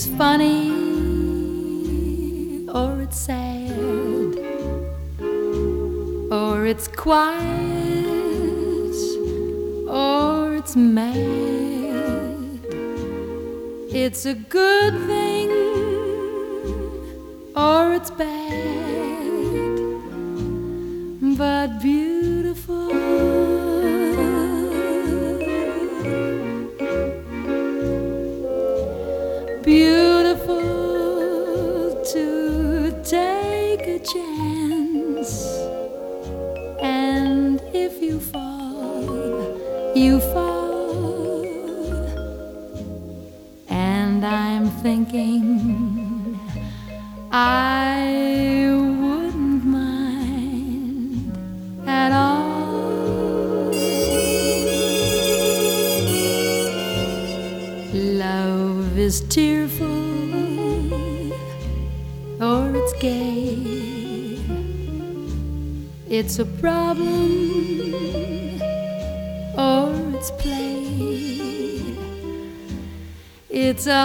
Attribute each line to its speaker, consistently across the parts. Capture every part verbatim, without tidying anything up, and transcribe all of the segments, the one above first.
Speaker 1: is funny or it's sad or it's quiet or it's mad. It's a good thing or it's bad, but beautiful. Beautiful to take a chance, and if you fall, you fall. And I'm thinking I wouldn't mind at all. Love is tearful or it's gay. It's a problem or it's play. It's a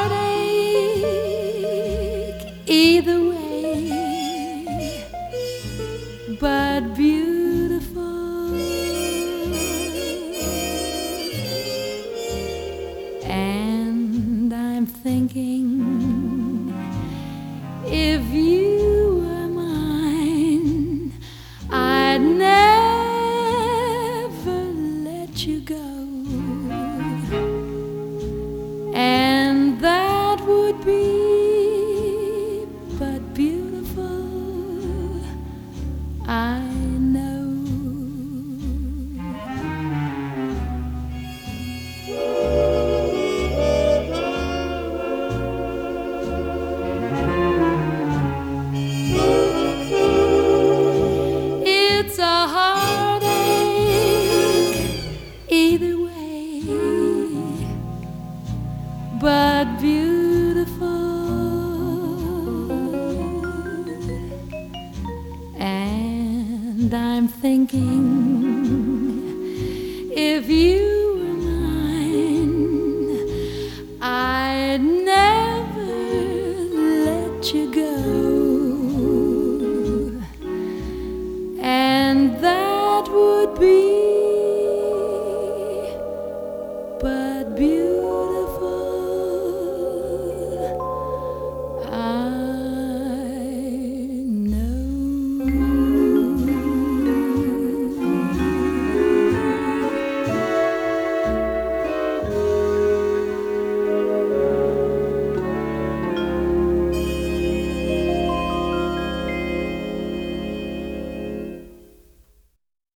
Speaker 1: heartache either way, but beautiful. And I'm thinking, if you were mine, I'd never let you go. And that would be but beautiful, I know. It's a heartache either way, but beautiful. And I'm thinking, if you were mine, I'd never let you go. And that would be but beautiful.